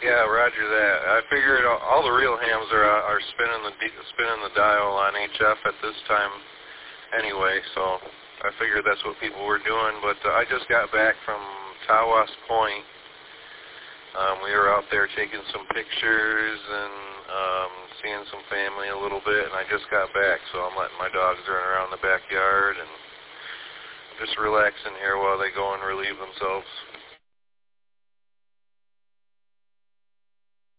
Yeah, roger that. I figured all the real hams are spinning the dial on HF at this time anyway, so I figured that's what people were doing. But I just got back from Tawas Point. We were out there taking some pictures and seeing some family a little bit, and I just got back, so I'm letting my dogs run around the backyard and just relaxing here while they go and relieve themselves.